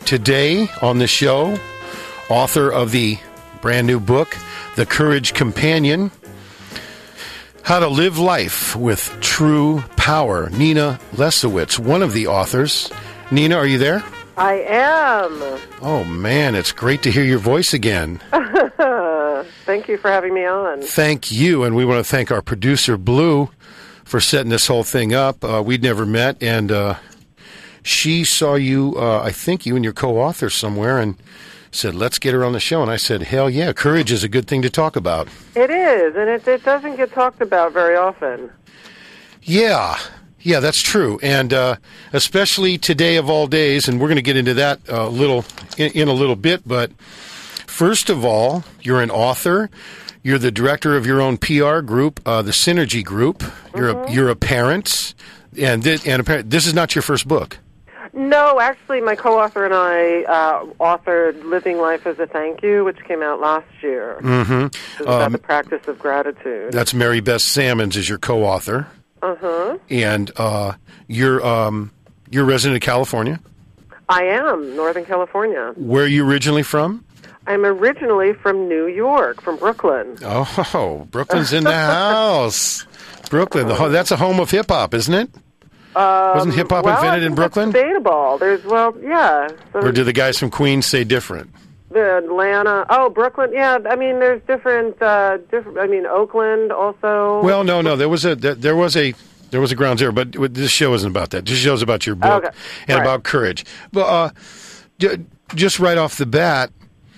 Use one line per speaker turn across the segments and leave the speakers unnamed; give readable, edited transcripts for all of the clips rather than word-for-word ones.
Today on the show, author of the brand new book, The Courage Companion, How to Live Life with True Power, Nina Lesowitz, one of the authors. Nina, are you there?
I am.
Oh, man, it's great to hear your voice again.
Thank you for having me on.
Thank you, and we want to thank our producer, Blue, for setting this whole thing up. We'd never met, and she saw you, I think you and your co-author somewhere, and said, let's get her on the show. And I said, hell yeah, courage is a good thing to talk about.
It is, and it doesn't get talked about very often.
Yeah, that's true. And especially today of all days, and we're going to get into that in a little bit. But first of all, you're an author. You're the director of your own PR group, the Synergy Group. You're a parent. And this is not your first book.
No, actually, my co-author and I authored Living Life as a Thank You, which came out last year.
Mm-hmm.
It's about the practice of gratitude.
That's Mary Beth Sammons is your co-author.
Uh-huh.
And you're a resident of California?
I am, Northern California.
Where are you originally from?
I'm originally from New York, from Brooklyn.
Oh, Brooklyn's in the house. Brooklyn, that's a home of hip-hop, isn't it? Wasn't hip-hop invented in Brooklyn?
Debatable. Yeah.
Or do the guys from Queens say different?
Atlanta. Oh, Brooklyn. Yeah, I mean, there's different. I mean, Oakland also.
Well, no. There was a ground zero, but this show isn't about that. This show's about your book and about courage. Well, just right off the bat,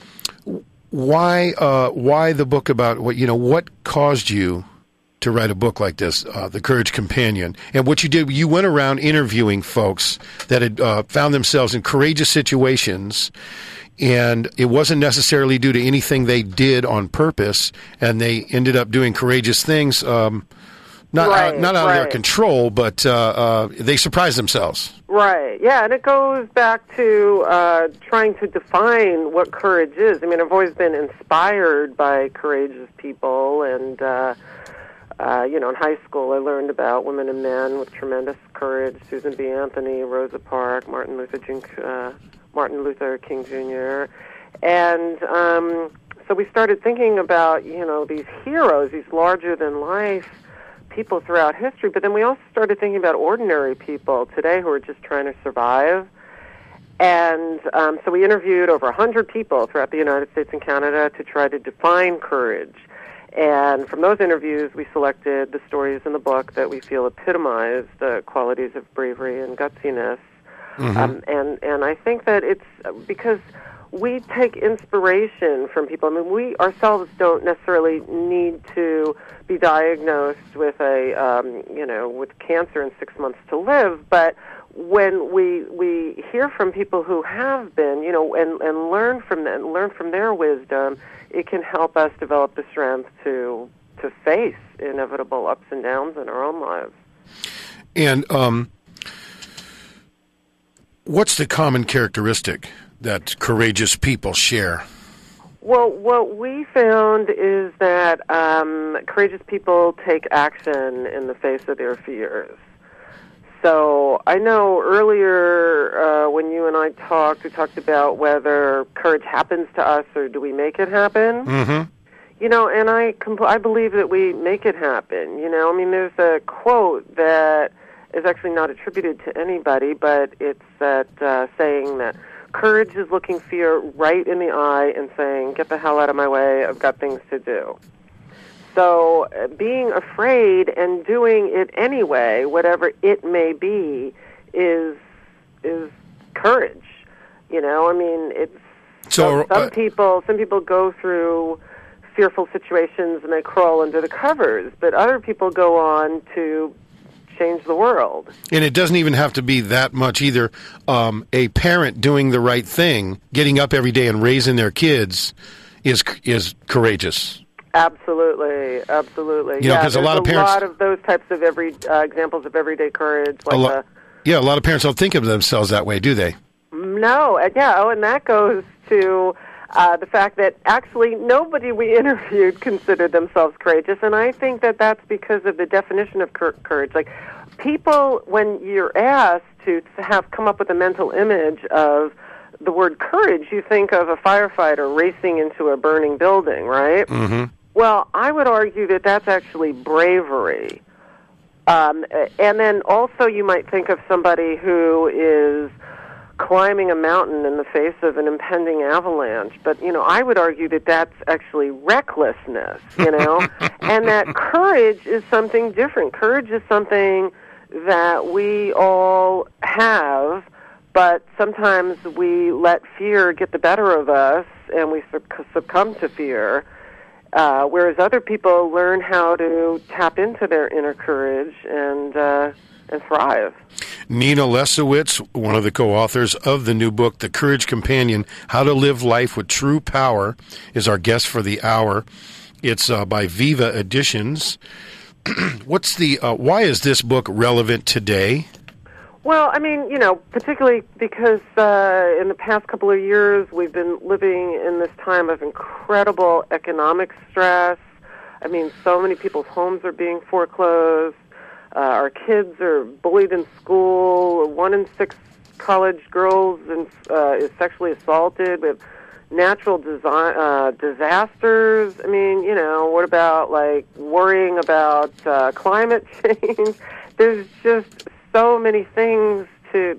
why the book about what caused you to write a book like this, The Courage Companion? And what you did, you went around interviewing folks that had found themselves in courageous situations, and it wasn't necessarily due to anything they did on purpose, and they ended up doing courageous things, not out of their control, but they surprised themselves.
Right, yeah, and it goes back to trying to define what courage is. I mean, I've always been inspired by courageous people, and in high school I learned about women and men with tremendous courage: Susan B. Anthony, Rosa Parks, Martin Luther King Jr. And so we started thinking about, these heroes, these larger-than-life people throughout history, but then we also started thinking about ordinary people today who are just trying to survive. And so we interviewed over 100 people throughout the United States and Canada to try to define courage. And from those interviews, we selected the stories in the book that we feel epitomize the qualities of bravery and gutsiness. Mm-hmm. And I think that it's because we take inspiration from people. I mean, we ourselves don't necessarily need to be diagnosed with with cancer in 6 months to live, but when we hear from people who have been, and learn from them, learn from their wisdom, it can help us develop the strength to face inevitable ups and downs in our own lives.
And what's the common characteristic that courageous people share?
Well, what we found is that courageous people take action in the face of their fears. So I know earlier when you and I talked, we talked about whether courage happens to us or do we make it happen.
Mm-hmm.
And I believe that we make it happen. I mean, there's a quote that is actually not attributed to anybody, but it's that saying that courage is looking fear right in the eye and saying, get the hell out of my way, I've got things to do. So being afraid and doing it anyway, whatever it may be, is courage. I mean, it's some people go through fearful situations and they crawl under the covers, but other people go on to change the world.
And it doesn't even have to be that much either. A parent doing the right thing, getting up every day and raising their kids, is courageous.
Absolutely.
Because a lot of parents,
a lot of those types of examples of everyday courage.
A lot of parents don't think of themselves that way, do they?
No. And that goes to the fact that actually nobody we interviewed considered themselves courageous, and I think that that's because of the definition of courage. Like, people, when you're asked to come up with a mental image of the word courage, you think of a firefighter racing into a burning building, right?
Mm-hmm.
Well, I would argue that that's actually bravery. And then also you might think of somebody who is climbing a mountain in the face of an impending avalanche. But, I would argue that that's actually recklessness, and that courage is something different. Courage is something that we all have, but sometimes we let fear get the better of us and we succumb to fear. Whereas other people learn how to tap into their inner courage and thrive.
Nina Lesowitz, one of the co-authors of the new book, The Courage Companion, How to Live Life with True Power, is our guest for the hour. It's by Viva Editions. Why is this book relevant today?
Well, particularly because in the past couple of years we've been living in this time of incredible economic stress. So many people's homes are being foreclosed. Our kids are bullied in school. 1 in 6 college girls is sexually assaulted. We have natural disasters. What about worrying about climate change? There's just so many things to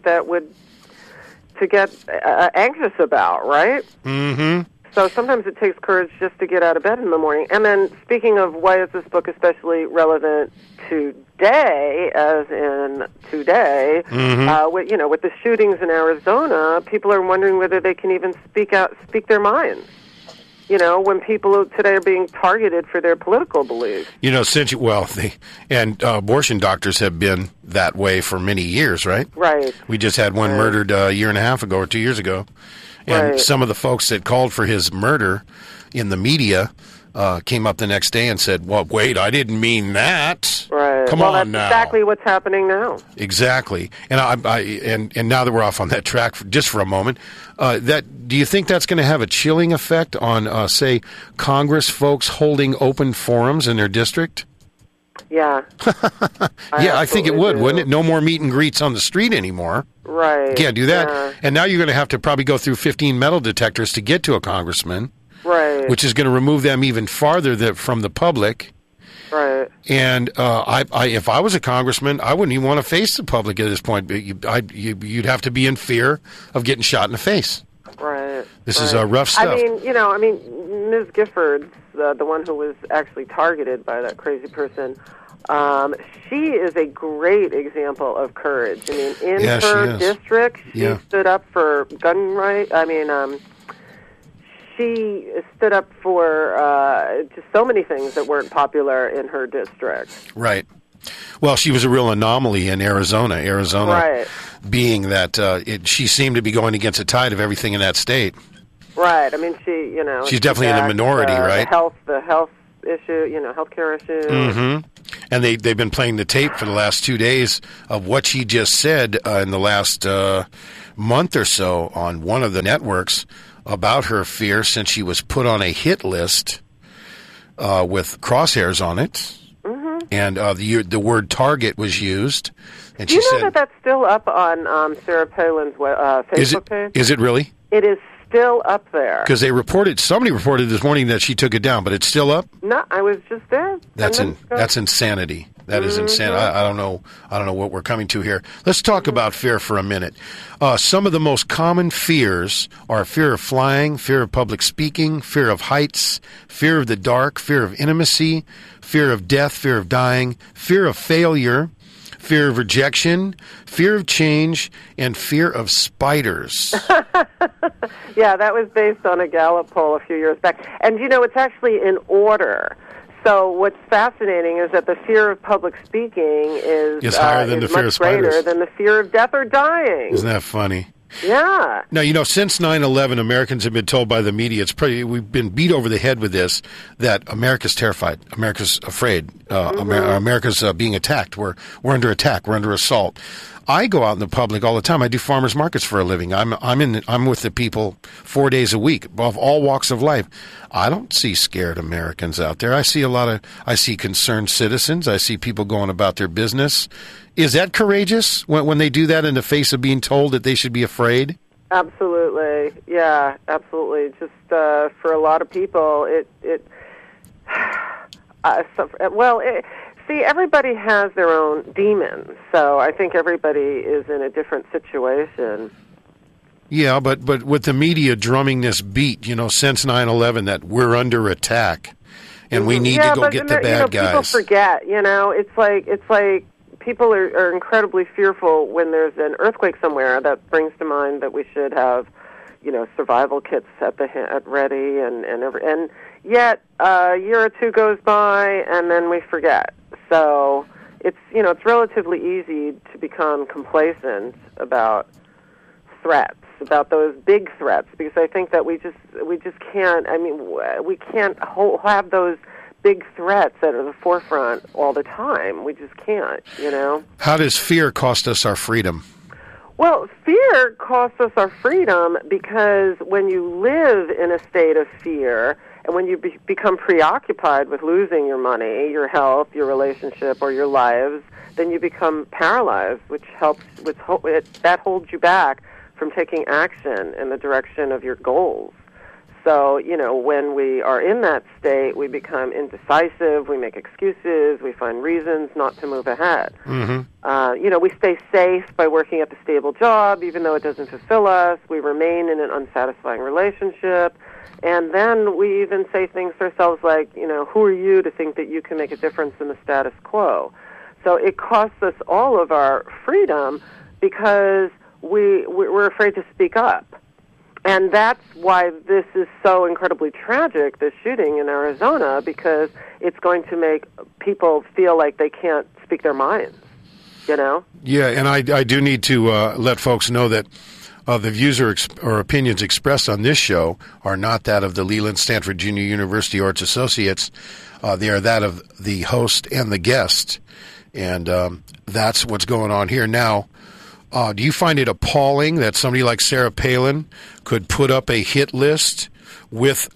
get anxious about, right?
Mm-hmm.
So sometimes it takes courage just to get out of bed in the morning. And then speaking of why is this book especially relevant today, as in today,
mm-hmm.
With the shootings in Arizona, people are wondering whether they can even speak their minds. When people today are being targeted for their political beliefs.
Abortion doctors have been that way for many years, right?
Right.
We just had one murdered a year and a half ago or 2 years ago. And some of the folks that called for his murder in the media came up the next day and said, well, wait, I didn't mean that.
Right.
Come
on
now.
That's exactly what's happening now.
Exactly. And and now that we're off on that track just for a moment, do you think that's going to have a chilling effect on, say, Congress folks holding open forums in their district?
Yeah.
I think it would, wouldn't it? No more meet and greets on the street anymore.
Right.
Can't do that.
Yeah.
And now you're going to have to probably go through 15 metal detectors to get to a congressman.
Right.
Which is going to remove them even farther from the public.
Right.
And if I was a congressman, I wouldn't even want to face the public at this point. You'd have to be in fear of getting shot in the face.
Right.
This is rough stuff.
Ms. Giffords, the one who was actually targeted by that crazy person, she is a great example of courage. In her district, she stood up for gun rights. She stood up for just so many things that weren't popular in her district.
Right. Well, she was a real anomaly in Arizona.
Right.
Being that she seemed to be going against the tide of everything in that state.
Right. She's
definitely in the minority, right?
The health issue, healthcare issue.
Mm-hmm. And they've been playing the tape for the last 2 days of what she just said in the last month or so on one of the networks about her fear since she was put on a hit list with crosshairs on it.
Mm-hmm.
And the word target was used. And
Do you know that that's still up on Sarah Palin's Facebook page?
Is it really?
It is still up there.
Because somebody reported this morning that she took it down, but it's still up?
No, I was just there.
That's insanity. That is insanity. I don't know what we're coming to here. Let's talk about fear for a minute. Some of the most common fears are fear of flying, fear of public speaking, fear of heights, fear of the dark, fear of intimacy, fear of death, fear of dying, fear of failure, fear of rejection, fear of change, and fear of spiders.
Yeah, that was based on a Gallup poll a few years back. And, it's actually in order. So what's fascinating is that the fear of public speaking is
higher than the fear of spiders.
Greater than the fear of death or dying.
Isn't that funny?
Yeah.
Now, since 9/11, Americans have been told by the media, we've been beat over the head with this, that America's terrified. America's afraid. America's being attacked. We're under attack. We're under assault. I go out in the public all the time. I do farmers markets for a living. I'm with the people 4 days a week of all walks of life. I don't see scared Americans out there. I see concerned citizens. I see people going about their business. Is that courageous when they do that in the face of being told that they should be afraid?
Absolutely. Yeah, absolutely. Just for a lot of people, see, everybody has their own demons, so I think everybody is in a different situation.
Yeah, but with the media drumming this beat, since 9/11, that we're under attack, and we need to go get the bad guys.
People forget. It's like people are incredibly fearful when there's an earthquake somewhere. That brings to mind that we should have, survival kits at ready, and yet a year or two goes by, and then we forget. So it's relatively easy to become complacent about threats, about those big threats, because I think that we just can't. I mean, we can't have those big threats that are the forefront all the time. We just can't.
How does fear cost us our freedom?
Well, fear costs us our freedom because when you live in a state of fear, and when you become preoccupied with losing your money, your health, your relationship, or your lives, then you become paralyzed, which that holds you back from taking action in the direction of your goals. So, when we are in that state, we become indecisive, we make excuses, we find reasons not to move ahead.
Mm-hmm.
We stay safe by working at the stable job, even though it doesn't fulfill us. We remain in an unsatisfying relationship. And then we even say things to ourselves like, who are you to think that you can make a difference in the status quo? So it costs us all of our freedom because we're afraid to speak up. And that's why this is so incredibly tragic, this shooting in Arizona, because it's going to make people feel like they can't speak their minds,
Yeah, and I do need to let folks know that the views or opinions expressed on this show are not that of the Leland Stanford Junior University or its associates. They are that of the host and the guest. And that's what's going on here. Now, do you find it appalling that somebody like Sarah Palin could put up a hit list with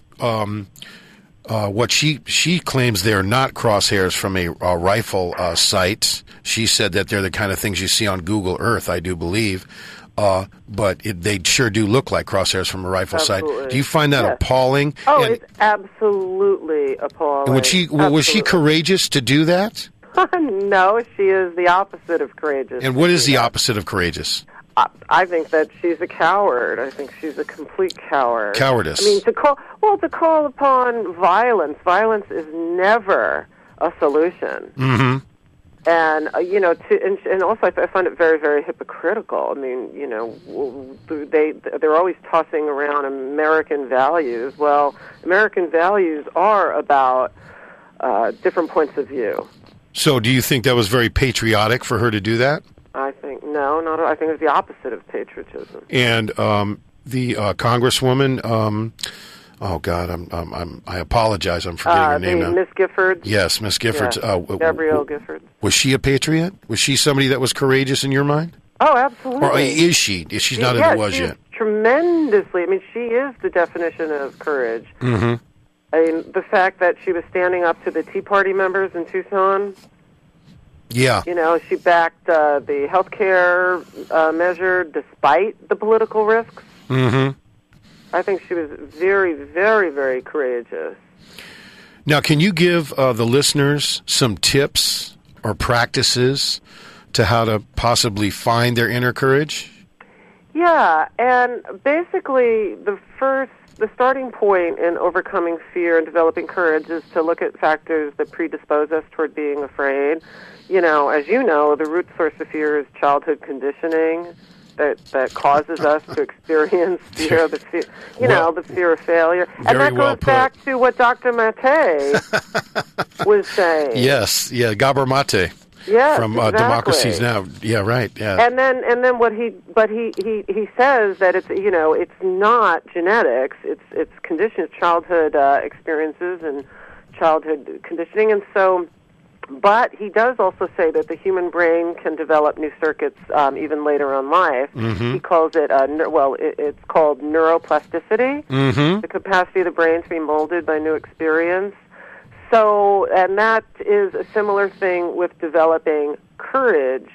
what she claims they're not crosshairs from a rifle sight? She said that they're the kind of things you see on Google Earth, I do believe. But they sure do look like crosshairs from a rifle sight. Do you find that appalling?
Oh, it's absolutely appalling.
And was she courageous to do that?
No, she is the opposite of courageous.
And what is the opposite of courageous?
I think that she's a coward. I think she's a complete coward.
Cowardice.
I mean, to call upon violence. Violence is never a solution.
Mm-hmm.
And and also I find it very, very hypocritical. I mean, they're always tossing around American values. Well, American values are about different points of view.
So, do you think that was very patriotic for her to do that?
I think no, not. I think it's the opposite of patriotism.
And the Congresswoman. Oh God, I apologize. I'm forgetting her name now.
Miss Giffords.
Yes, Miss Giffords.
Yeah. Gabrielle Giffords.
Was she a patriot? Was she somebody that was courageous in your mind?
Oh, absolutely.
Or is she? She's not in the was yet.
Tremendously. I mean, she is the definition of courage.
Mm-hmm.
I mean, the fact that she was standing up to the Tea Party members in Tucson.
Yeah.
She backed the health care measure despite the political risks.
Mm-hmm.
I think she was very, very, very courageous.
Now, can you give the listeners some tips or practices to how to possibly find their inner courage?
Yeah, and basically the starting point in overcoming fear and developing courage is to look at factors that predispose us toward being afraid. As you know, the root source of fear is childhood conditioning that causes us to experience fear, the fear of failure. And that goes back to what Dr. Mate was saying.
Yes, Gabor Mate.
Yes,
from
exactly.
Democracies Now. Yeah, right. Yeah.
And then what he says that it's not genetics, it's conditions, childhood experiences and childhood conditioning, and so. But he does also say that the human brain can develop new circuits even later on life.
Mm-hmm.
He calls it, it's called neuroplasticity,
mm-hmm.
the capacity of the brain to be molded by new experience. So, and that is a similar thing with developing courage,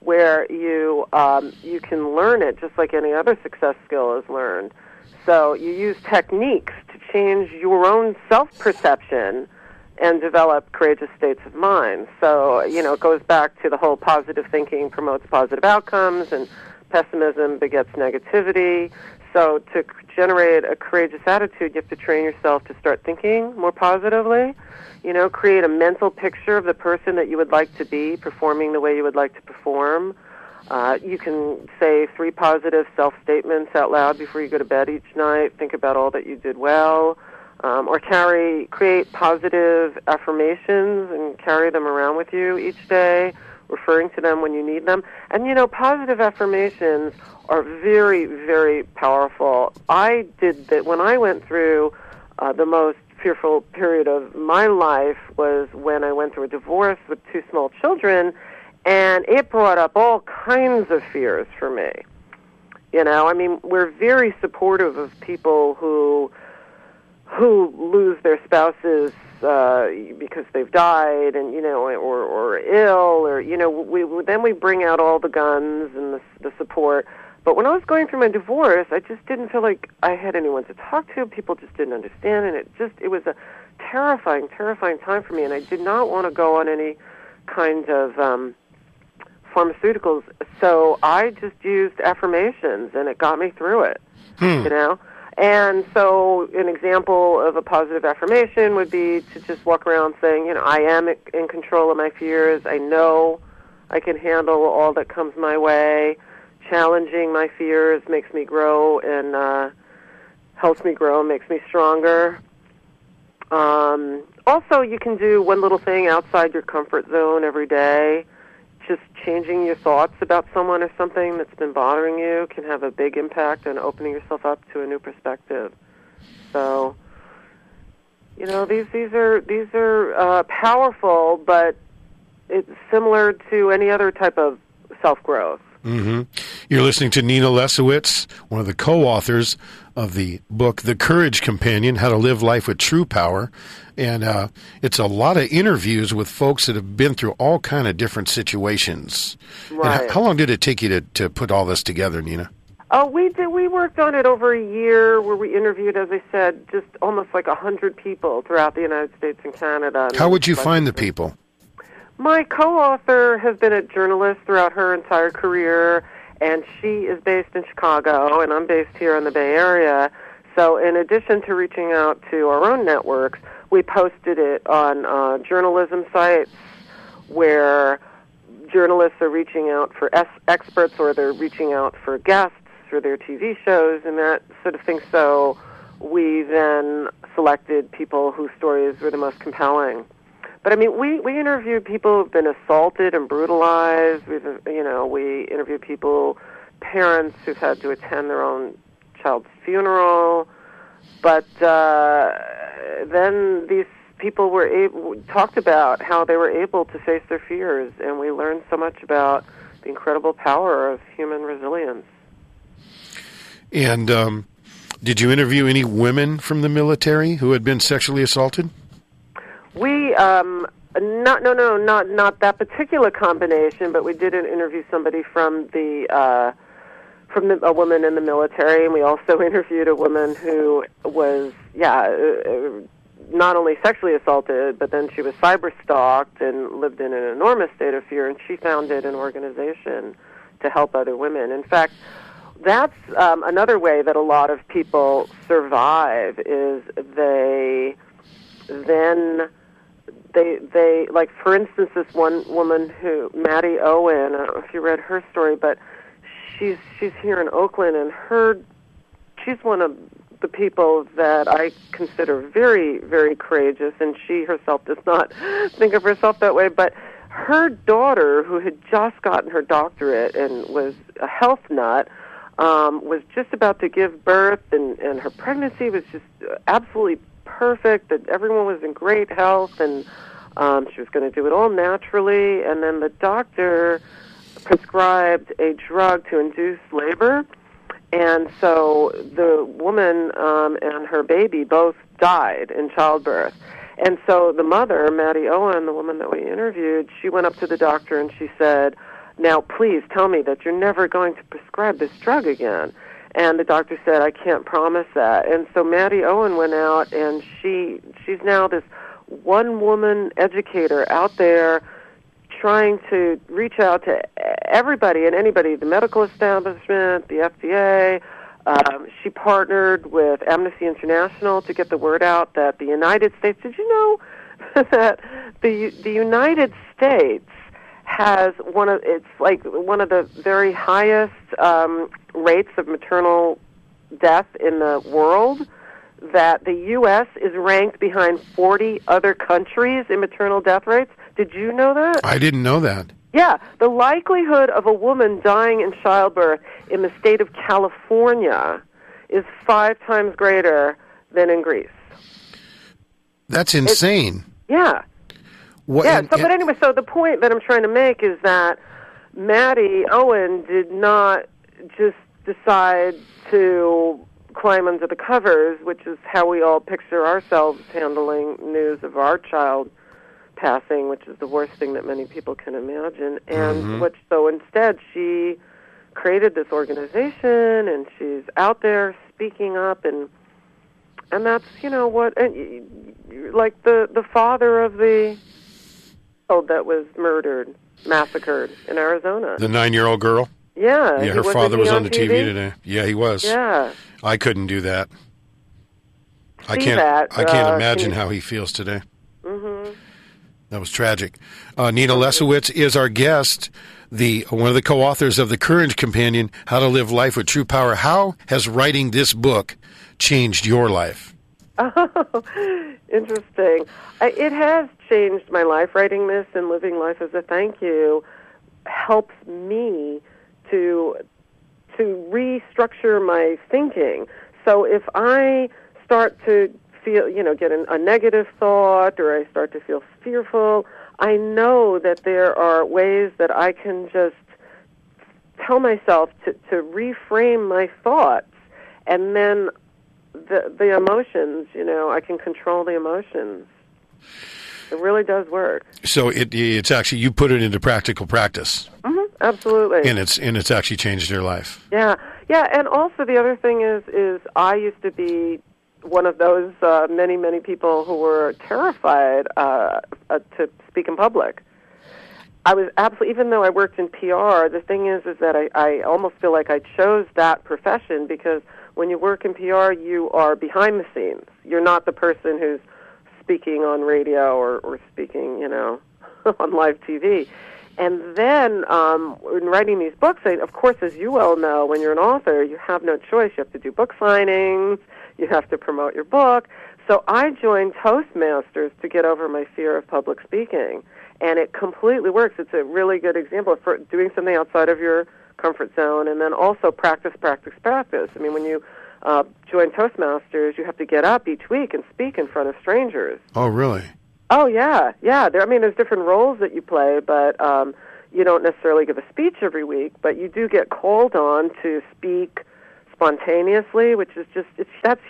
where you can learn it just like any other success skill is learned. So you use techniques to change your own self-perception and develop courageous states of mind. So, it goes back to the whole positive thinking promotes positive outcomes, and pessimism begets negativity. So to generate a courageous attitude, you have to train yourself to start thinking more positively. Create a mental picture of the person that you would like to be, performing the way you would like to perform. You can say 3 positive self-statements out loud before you go to bed each night. Think about all that you did well. Or create positive affirmations and carry them around with you each day, referring to them when you need them. And, positive affirmations are very, very powerful. I did that when I went through the most fearful period of my life was when I went through a divorce with 2 small children, and it brought up all kinds of fears for me. We're very supportive of people who lose their spouses because they've died, and or ill, or then we bring out all the guns and the support. But when I was going through my divorce, I just didn't feel like I had anyone to talk to. People just didn't understand, and it was a terrifying time for me, and I did not want to go on any kind of pharmaceuticals. So I just used affirmations, and it got me through it. And so an example of a positive affirmation would be to just walk around saying, I am in control of my fears. I know I can handle all that comes my way. Challenging my fears makes me grow and helps me grow, makes me stronger. Also, you can do one little thing outside your comfort zone every day. Just changing your thoughts about someone or something that's been bothering you can have a big impact on opening yourself up to a new perspective. So, these are powerful, but it's similar to any other type of self-growth.
Mm-hmm. You're listening to Nina Lesowitz, one of the co-authors of the book, The Courage Companion, How to Live Life with True Power. And it's a lot of interviews with folks that have been through all kind of different situations.
Right.
How long did it take you to put all this together, Nina?
Oh, we did. We worked on it over a year, where we interviewed, as I said, just almost like 100 people throughout the United States and Canada.
How would you find the people?
My co-author has been a journalist throughout her entire career, and she is based in Chicago, and I'm based here in the Bay Area. So in addition to reaching out to our own networks, we posted it on journalism sites where journalists are reaching out for experts, or they're reaching out for guests for their TV shows and that sort of thing. So we then selected people whose stories were the most compelling. But we interviewed people who've been assaulted and brutalized. We interviewed people, parents who've had to attend their own child's funeral. But then these people talked about how they were able to face their fears, and we learned so much about the incredible power of human resilience.
And did you interview any women from the military who had been sexually assaulted?
We not that particular combination, but we did interview somebody from a woman in the military, and we also interviewed a woman who was not only sexually assaulted, but then she was cyber stalked and lived in an enormous state of fear, and she founded an organization to help other women. In fact, that's another way that a lot of people survive is they like, for instance, this one woman Maddie Owen, I don't know if you read her story, but she's here in Oakland, and she's one of the people that I consider very, very courageous, and she herself does not think of herself that way, but her daughter, who had just gotten her doctorate and was a health nut, was just about to give birth, and her pregnancy was just absolutely perfect, that everyone was in great health, and she was going to do it all naturally, and then the doctor prescribed a drug to induce labor, and so the woman and her baby both died in childbirth. And so the mother, Maddie Owen, the woman that we interviewed, she went up to the doctor and she said, now please tell me that you're never going to prescribe this drug again. And the doctor said, I can't promise that. And so Maddie Owen went out, and she's now this one-woman educator out there trying to reach out to everybody and anybody, the medical establishment, the FDA. She partnered with Amnesty International to get the word out that the United States, did you know that the United States has one of the very highest rates of maternal death in the world, that the U.S. is ranked behind 40 other countries in maternal death rates? Did you know that?
I didn't know that.
Yeah, the likelihood of a woman dying in childbirth in the state of California is 5 times greater than in Greece.
That's insane.
Yeah. But anyway, so the point that I'm trying to make is that Maddie Owen did not just decide to climb under the covers, which is how we all picture ourselves handling news of our child passing, which is the worst thing that many people can imagine. And so instead she created this organization, and she's out there speaking up, and that's, like the father of the that was massacred in Arizona.
The 9-year-old girl?
Yeah.
Yeah, her father was on the TV today. Yeah, he was.
Yeah.
I couldn't do that. I can't imagine how he feels today. Mm-hmm. That was tragic. Nina Lesowitz is our guest, one of the co-authors of the Courage Companion, How to Live Life with True Power. How has writing this book changed your life?
Oh, interesting. It has changed my life. Writing this and living life as a thank you helps me to restructure my thinking. So if I start to feel, get a negative thought, or I start to feel fearful, I know that there are ways that I can just tell myself to reframe my thoughts, and then the emotions, I can control the emotions. It really does work.
So it's actually, you put it into practical practice.
Mm-hmm, absolutely.
And it's actually changed your life.
Yeah. And also the other thing is I used to be one of those many, many people who were terrified to speak in public. I was absolutely, even though I worked in PR, the thing is that I almost feel like I chose that profession because when you work in PR, you are behind the scenes. You're not the person who's speaking on radio or speaking, on live TV. And then in writing these books, of course, as you well know, when you're an author, you have no choice. You have to do book signings. You have to promote your book. So I joined Toastmasters to get over my fear of public speaking. And it completely works. It's a really good example for doing something outside of your comfort zone, and then also practice. I mean, when you join Toastmasters, you have to get up each week and speak in front of strangers.
Oh, really?
Oh, yeah. There's different roles that you play, but you don't necessarily give a speech every week, but you do get called on to speak spontaneously, which is that's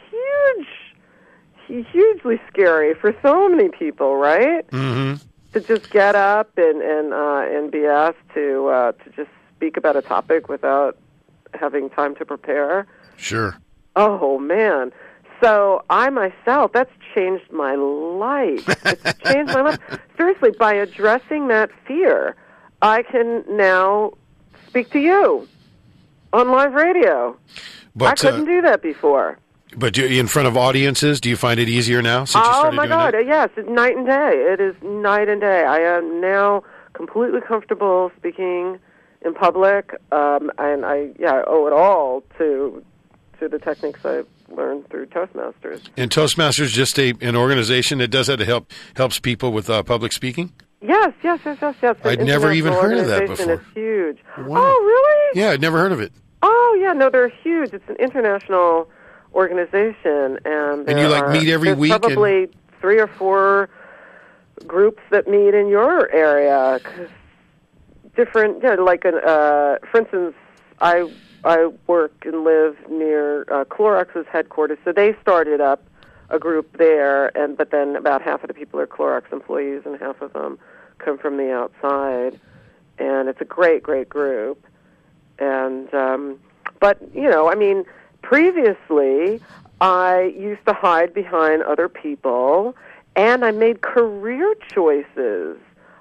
hugely scary for so many people, right?
Mm-hmm.
To just get up and be asked to just speak about a topic without having time to prepare.
Sure.
Oh, man. So I myself, that's changed my life. It's changed my life. Seriously, by addressing that fear, I can now speak to you on live radio. But I couldn't do that before.
But in front of audiences, do you find it easier now since you started doing
God,
that?
Yes, it's night and day. It is night and day. I am now completely comfortable speaking in public, and I owe it all to the techniques I've learned through Toastmasters. And
Toastmasters just an organization that does that to helps people with public speaking?
Yes.
I'd never even heard of that before.
It's huge.
Wow.
Oh, really?
Yeah, I'd never heard of it.
Oh, yeah, no, they're huge. It's an international organization, and
you meet every week.
Probably 3 or 4 groups that meet in your area. Different, for instance, I work and live near Clorox's headquarters, so they started up a group there, but then about half of the people are Clorox employees, and half of them come from the outside. and it's a great, great group. And but I mean, previously I used to hide behind other people, and I made career choices.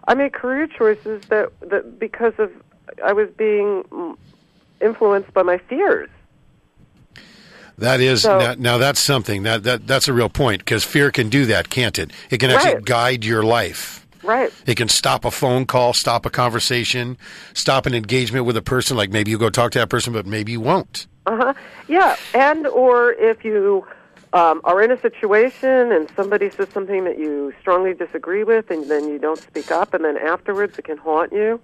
That because of I was being influenced by my fears.
That is now that's something that's a real point, because fear can do that, can't it? It can actually guide your life.
Right.
It can stop a phone call, stop a conversation, stop an engagement with a person. Like maybe you go talk to that person, but maybe you won't.
Yeah, and or if you are in a situation and somebody says something that you strongly disagree with, and then you don't speak up, and then afterwards it can haunt you,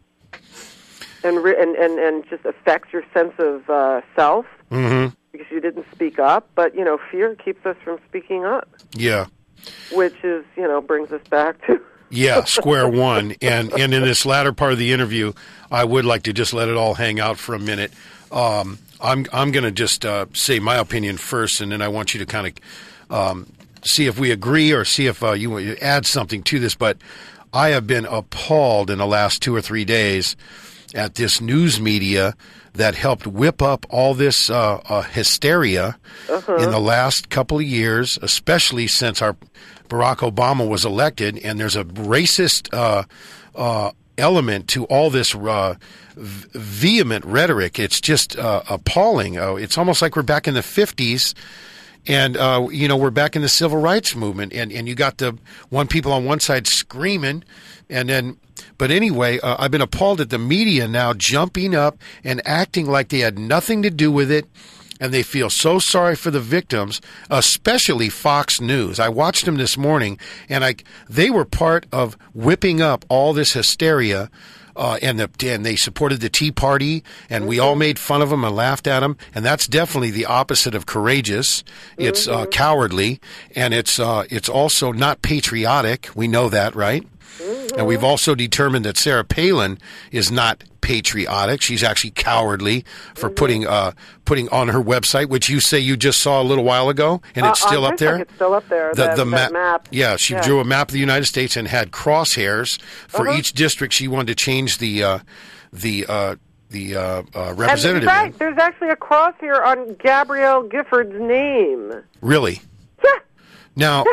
and just affect your sense of self because you didn't speak up. But fear keeps us from speaking up.
Yeah,
which is brings us back to.
Yeah, square one. And in this latter part of the interview, I would like to just let it all hang out for a minute. I'm going to just say my opinion first, and then I want you to kind of see if we agree or see if you want to add something to this. But I have been appalled in the last 2 or 3 days at this news media that helped whip up all this hysteria in the last couple of years, especially since our Barack Obama was elected, and there's a racist element to all this vehement rhetoric. It's just appalling. It's almost like we're back in the 50s, and we're back in the civil rights movement, and you got the people on one side screaming, and then. But anyway, I've been appalled at the media now jumping up and acting like they had nothing to do with it, and they feel so sorry for the victims, especially Fox News. I watched them this morning, and they were part of whipping up all this hysteria, and they supported the Tea Party, and we all made fun of them and laughed at them, and that's definitely the opposite of courageous. It's cowardly, and it's also not patriotic. We know that, right? And we've also determined that Sarah Palin is not patriotic. She's actually cowardly for putting on her website, which you say you just saw a little while ago, and it's still up there.
It's still up there. The map.
Yeah, she drew a map of the United States and had crosshairs for each district she wanted to change the representative.
And, right, there's actually a crosshair on Gabrielle Gifford's name.
Really?
Yeah.
Now,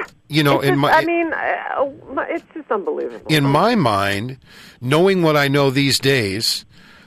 it's just unbelievable.
In my mind, knowing what I know these days,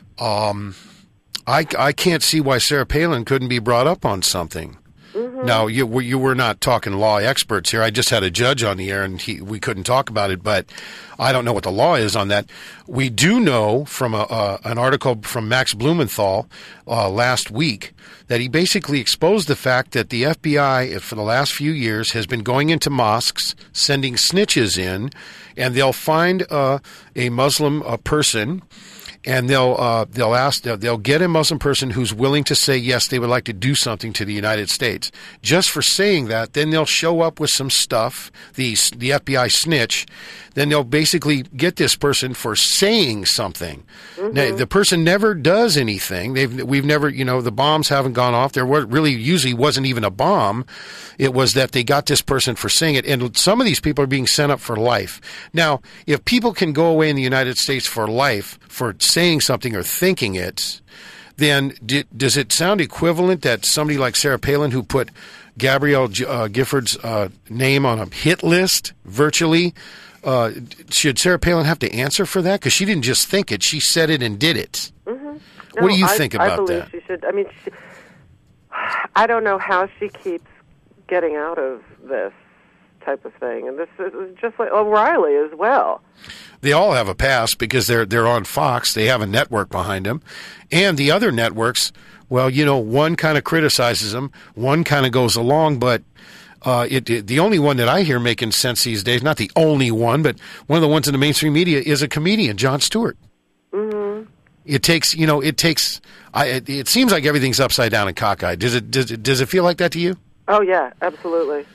I can't see why Sarah Palin couldn't be brought up on something. Now, you were not talking law experts here. I just had a judge on the air, and we couldn't talk about it, but I don't know what the law is on that. We do know from an article from Max Blumenthal last week that he basically exposed the fact that the FBI, for the last few years, has been going into mosques, sending snitches in, and they'll find a Muslim person, and they'll get a Muslim person who's willing to say yes, they would like to do something to the United States. Just for saying that, then they'll show up with some stuff, the FBI snitch, then they'll basically get this person for saying something. Now, the person never does anything. We've never, the bombs haven't gone off. There really usually wasn't even a bomb. It was that they got this person for saying it, and some of these people are being sent up for life. Now, if people can go away in the United States for life for saying something or thinking it, then does it sound equivalent that somebody like Sarah Palin, who put Gabrielle Gifford's name on a hit list virtually, should Sarah Palin have to answer for that? Because she didn't just think it; she said it and did it.
No,
what do you think about that?
I believe she should. I mean, I don't know how she keeps getting out of this type of thing, and this is just like O'Reilly as well.
They all have a past because they're on Fox. They have a network behind them, and the other networks. Well, one kind of criticizes them, one kind of goes along, but. The only one that I hear making sense these days, not the only one, but one of the ones in the mainstream media is a comedian, Jon Stewart. It takes, it seems like everything's upside down and cockeyed. Does it feel like that to you?
Oh yeah, absolutely.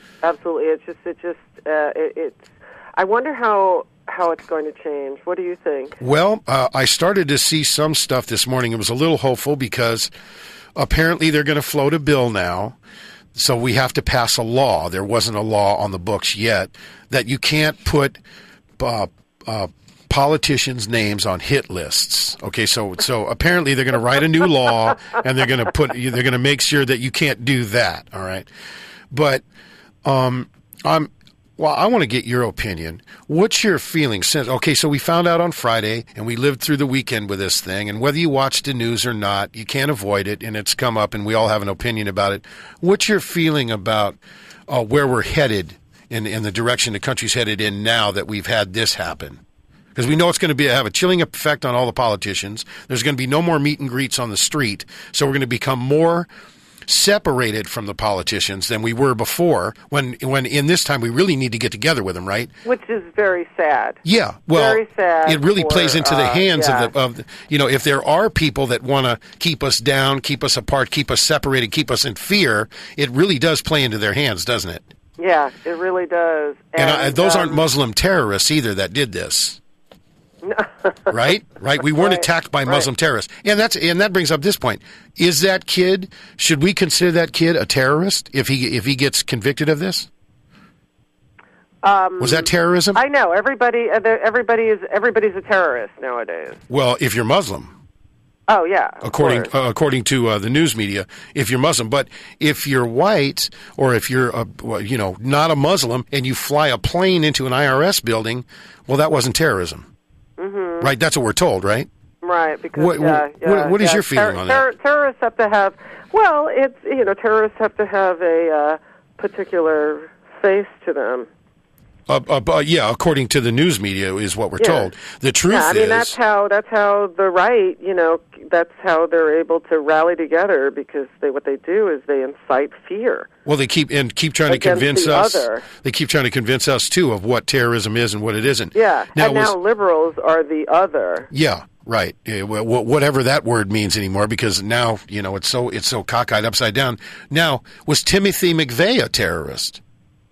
It's I wonder how it's going to change. What do you think?
Well, I started to see some stuff this morning. It was a little hopeful because apparently they're going to float a bill now. So we have to pass a law. There wasn't a law on the books yet that you can't put politicians' names on hit lists. Okay, so apparently they're going to write a new law, and they're going to make sure that you can't do that. All right, but I want to get your opinion. What's your feeling since? Okay, so we found out on Friday, and we lived through the weekend with this thing, and whether you watch the news or not, you can't avoid it, and it's come up, and we all have an opinion about it. What's your feeling about where we're headed in the direction the country's headed in now that we've had this happen? Because we know it's going to have a chilling effect on all the politicians. There's going to be no more meet and greets on the street, so we're going to become more separated from the politicians than we were before, when in this time we really need to get together with them, right?
Which is very sad.
Yeah, well,
very sad.
It really plays into the hands of the if there are people that want to keep us down, keep us apart, keep us separated, keep us in fear, it really does play into their hands, doesn't it?
Yeah, it really does.
And those aren't Muslim terrorists either that did this. Right. We weren't attacked by Muslim terrorists, and that brings up this point: is that kid? Should we consider that kid a terrorist if he gets convicted of this? Was that terrorism?
I know everybody's a terrorist nowadays.
Well, if you're Muslim.
Oh yeah.
According to the news media, if you're Muslim, but if you're white or if you're not a Muslim and you fly a plane into an IRS building, well, that wasn't terrorism. Mm-hmm. Right, that's what we're told, right?
Right, because
what is your feeling on that?
Terrorists have to have, terrorists have to have a particular face to them.
According to the news media is what we're told. The truth is,
that's how the right, that's how they're able to rally together, because what they do is they incite fear.
Well, they keep trying to convince us. They keep trying to convince us too of what terrorism is and what it isn't.
Yeah, now liberals are the other.
Yeah. Right. Whatever that word means anymore, because now it's so cockeyed upside down. Now, was Timothy McVeigh a terrorist?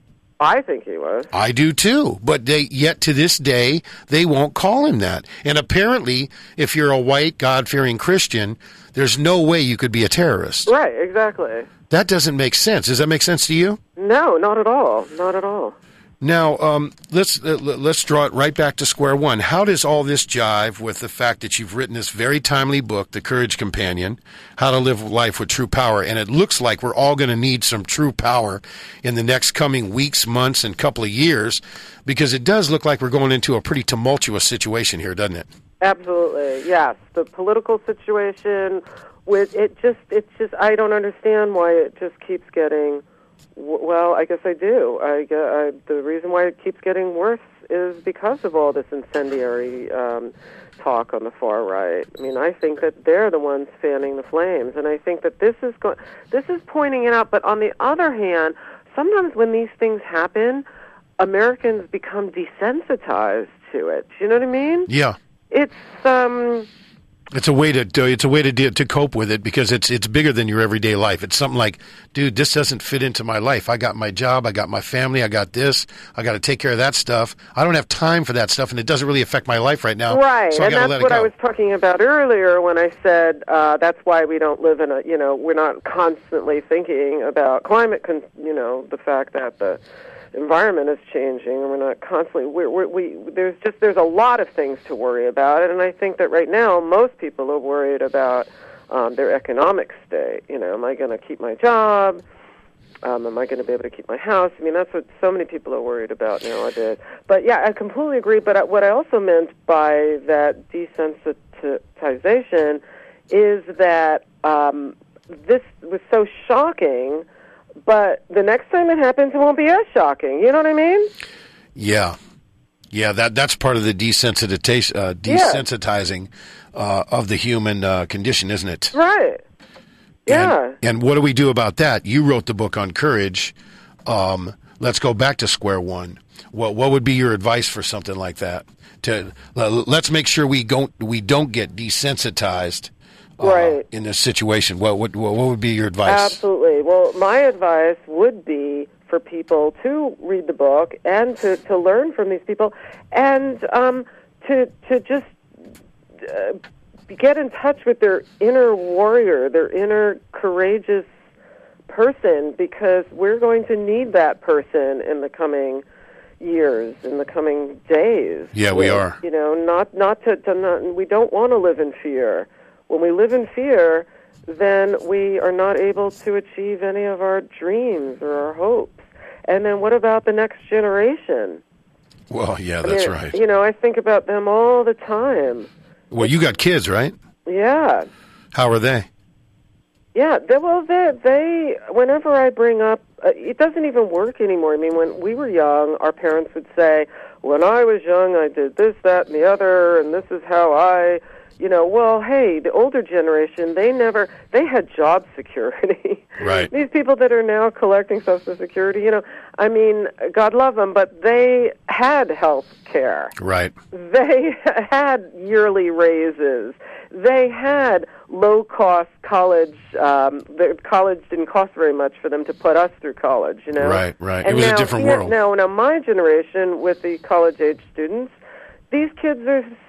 I think he was.
I do too, but yet to this day they won't call him that. And apparently, if you're a white, God-fearing Christian, there's no way you could be a terrorist.
Right, exactly.
That doesn't make sense. Does that make sense to you?
No, not at all. Not at all.
Now, let's draw it right back to square one. How does all this jive with the fact that you've written this very timely book, The Courage Companion, How to Live Life with True Power? And it looks like we're all going to need some true power in the next coming weeks, months, and couple of years, because it does look like we're going into a pretty tumultuous situation here, doesn't it?
Absolutely, yes. The political situation, it's just I don't understand why it just keeps getting. Well, I guess I do. The reason why it keeps getting worse is because of all this incendiary talk on the far right. I mean, I think that they're the ones fanning the flames, and I think that this is pointing it out. But on the other hand, sometimes when these things happen, Americans become desensitized to it. You know what I mean?
Yeah. It's a way to cope with it, because it's bigger than your everyday life. It's something like, dude, this doesn't fit into my life. I got my job, I got my family, I got this, I got to take care of that stuff. I don't have time for that stuff, and it doesn't really affect my life right now.
Right,
so
and that's what I was talking about earlier when I said that's why we don't live in we're not constantly thinking about climate, the fact that the environment is changing, and we're not constantly. There's a lot of things to worry about, and I think that right now most people are worried about their economic state. Am I going to keep my job? Am I going to be able to keep my house? I mean, that's what so many people are worried about nowadays. But yeah, I completely agree. But what I also meant by that desensitization is that this was so shocking. But the next time it happens, it won't be as shocking. You know what I mean?
Yeah. That's part of the desensitizing of the human condition, isn't it?
Right. Yeah.
And what do we do about that? You wrote the book on courage. Let's go back to square one. What would be your advice for something like that? Let's make sure we don't get desensitized.
Right.
In this situation, what would be your advice?
Absolutely. Well, my advice would be for people to read the book and to learn from these people, and to just get in touch with their inner warrior, their inner courageous person, because we're going to need that person in the coming years, in the coming days.
Yeah, we are.
You know, we don't want to live in fear. When we live in fear, then we are not able to achieve any of our dreams or our hopes. And then what about the next generation?
Well, yeah, that's right.
You know, I think about them all the time.
Well, you got kids, right?
Yeah.
How are they?
Yeah, they whenever I bring up, it doesn't even work anymore. I mean, when we were young, our parents would say, when I was young, I did this, that, and the other, and this is how I... You know, well, hey, the older generation, they had job security.
Right.
These people that are now collecting Social Security, you know, I mean, God love them, but they had health care.
Right.
They had yearly raises. They had low-cost college. The college didn't cost very much for them to put us through college, you know.
Right.
And
it was a different world.
Now, my generation with the college-age students, these kids,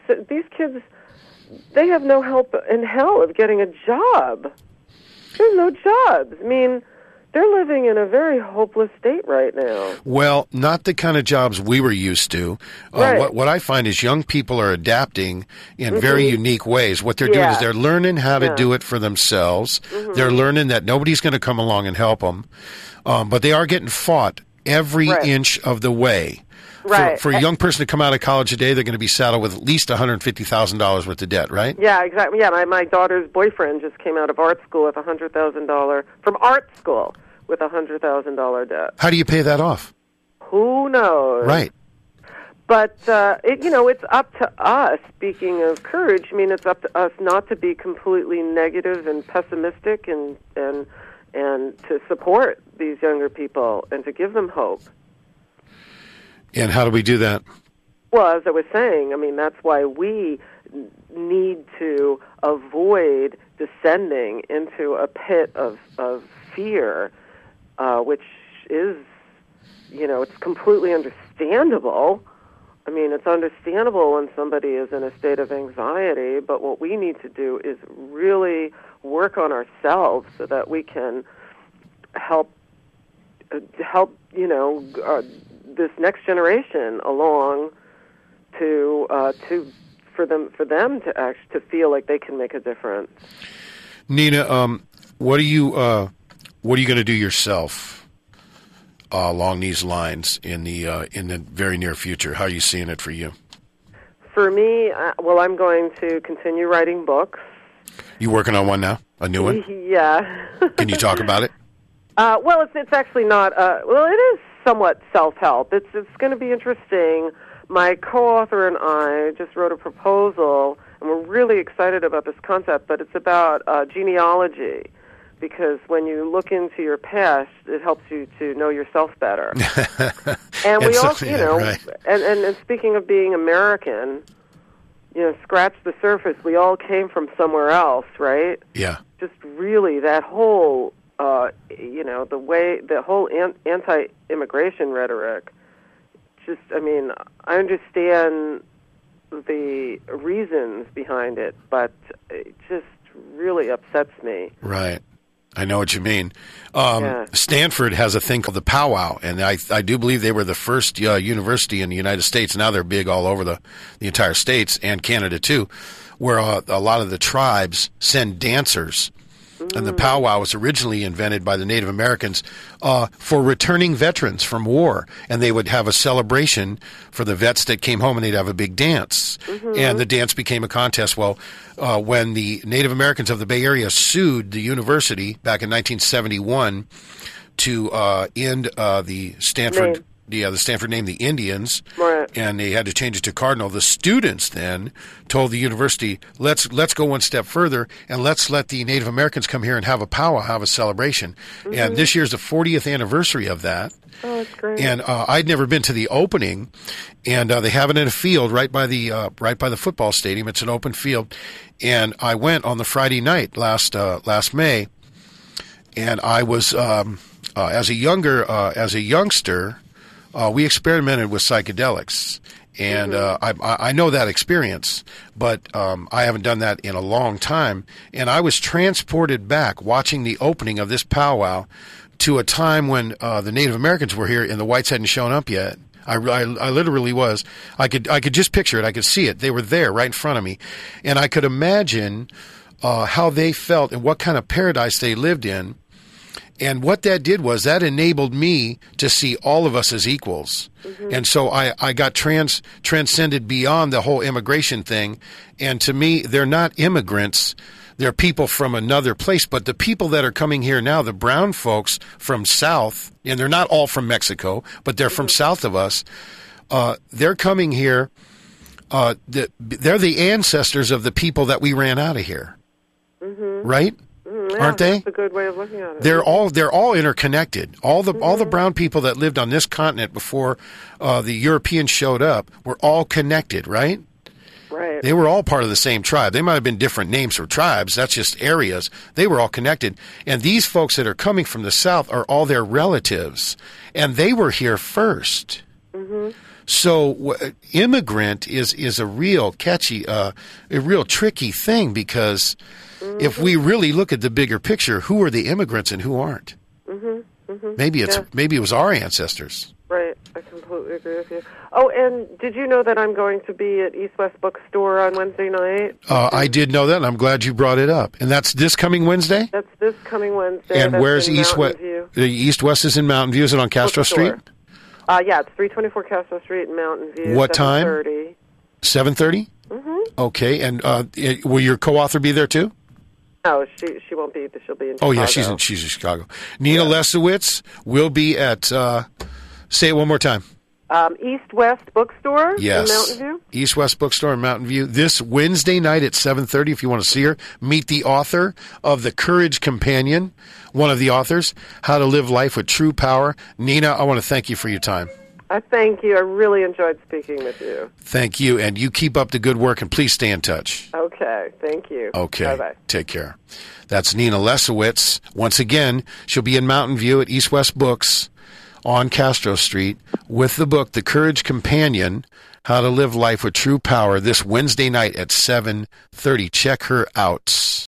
they have no help in hell of getting a job. There's no jobs. I mean, they're living in a very hopeless state right now.
Well, not the kind of jobs we were used to.
Right.
What I find is young people are adapting in very unique ways. What they're doing is they're learning how to do it for themselves. They're learning that nobody's going to come along and help them. But they are getting fought every inch of the way.
Right.
For a young person to come out of college today, they're going to be saddled with at least $150,000 worth of debt, right?
Yeah, exactly. Yeah, my daughter's boyfriend just came out of art school with $100,000 from art school with $100,000 debt.
How do you pay that off?
Who knows?
Right.
But it's up to us. Speaking of courage, I mean, it's up to us not to be completely negative and pessimistic, and to support these younger people and to give them hope.
And how do we do that?
Well, as I was saying, I mean, that's why we need to avoid descending into a pit of fear, which is, you know, it's completely understandable. I mean, it's understandable when somebody is in a state of anxiety, but what we need to do is really work on ourselves so that we can help, you know, this next generation along for them to feel like they can make a difference.
Nina, what are you going to do yourself along these lines in the very near future? How are you seeing it for you?
For me, well, I'm going to continue writing books.
You working on one now? A new one?
Yeah.
Can you talk about it?
Well, it's actually not. Well, it is somewhat self-help. It's going to be interesting. My co-author and I just wrote a proposal, and we're really excited about this concept, but it's about genealogy, because when you look into your past, it helps you to know yourself better. And we also, you know, right. and speaking of being American, you know, scratch the surface, we all came from somewhere else, right?
Yeah. Just
really that whole... you know, the whole anti-immigration rhetoric, just, I mean, I understand the reasons behind it, but it just really upsets me.
Right. I know what you mean. Stanford has a thing called the powwow, and I do believe they were the first university in the United States. Now they're big all over the entire states and Canada too, where a lot of the tribes send dancers. And the powwow was originally invented by the Native Americans for returning veterans from war. And they would have a celebration for the vets that came home, and they'd have a big dance. And the dance became a contest. Well, when the Native Americans of the Bay Area sued the university back in 1971 to end the Stanford... the Stanford name, the Indians,
right.
And they had to change it to Cardinal. The students then told the university, let's go one step further, and let's let the Native Americans come here and have a powwow, have a celebration. And this year's the 40th anniversary of that.
Oh, that's great.
And I'd never been to the opening, and they have it in a field right by the football stadium. It's an open field, and I went on the Friday night last May, and I was as a youngster. We experimented with psychedelics, and I know that experience, but I haven't done that in a long time. And I was transported back watching the opening of this powwow to a time when the Native Americans were here and the whites hadn't shown up yet. I literally was. I could just picture it. I could see it. They were there right in front of me, and I could imagine how they felt and what kind of paradise they lived in. And what that did was that enabled me to see all of us as equals. Mm-hmm. And so I got transcended beyond the whole immigration thing. And to me, they're not immigrants. They're people from another place. But the people that are coming here now, the brown folks from south, and they're not all from Mexico, but they're from south of us, they're coming here. They're the ancestors of the people that we ran out of here. Mm-hmm. Right?
Yeah,
aren't they?
That's a good way of looking at it.
They're all interconnected. All the brown people that lived on this continent before the Europeans showed up were all connected, right?
Right.
They were all part of the same tribe. They might have been different names for tribes. That's just areas. They were all connected. And these folks that are coming from the south are all their relatives, and they were here first. Mm-hmm. So immigrant is a real catchy, a real tricky thing because. Mm-hmm. If we really look at the bigger picture, who are the immigrants and who aren't? Mm-hmm. Mm-hmm. Maybe it was our ancestors.
Right. I completely agree with you. Oh, and did you know that I'm going to be at East West Bookstore on Wednesday night?
I did know that, and I'm glad you brought it up. And that's this coming Wednesday?
That's this coming Wednesday.
And where's East West? The East West is in Mountain View. Is it on Castro Street?
Yeah, it's 324 Castro Street in Mountain View.
What time?
7:30.
7:30? Mm-hmm. Okay, and will your co-author be there too?
No, she won't be. She'll be in Chicago.
Oh, yeah, she's in Chicago. Nina Lesowitz will be at, say it one more time.
East West Bookstore in Mountain View.
East West Bookstore in Mountain View. This Wednesday night at 7:30, if you want to see her, meet the author of The Courage Companion, one of the authors, How to Live Life with True Power. Nina, I want to thank you for your time.
I thank you. I really enjoyed speaking with you.
Thank you, and you keep up the good work, and please stay in touch.
Okay, thank you.
Okay,
bye-bye.
Take care. That's Nina Lesowitz. Once again, she'll be in Mountain View at East West Books on Castro Street with the book, The Courage Companion, How to Live Life with True Power, this Wednesday night at 7:30. Check her out.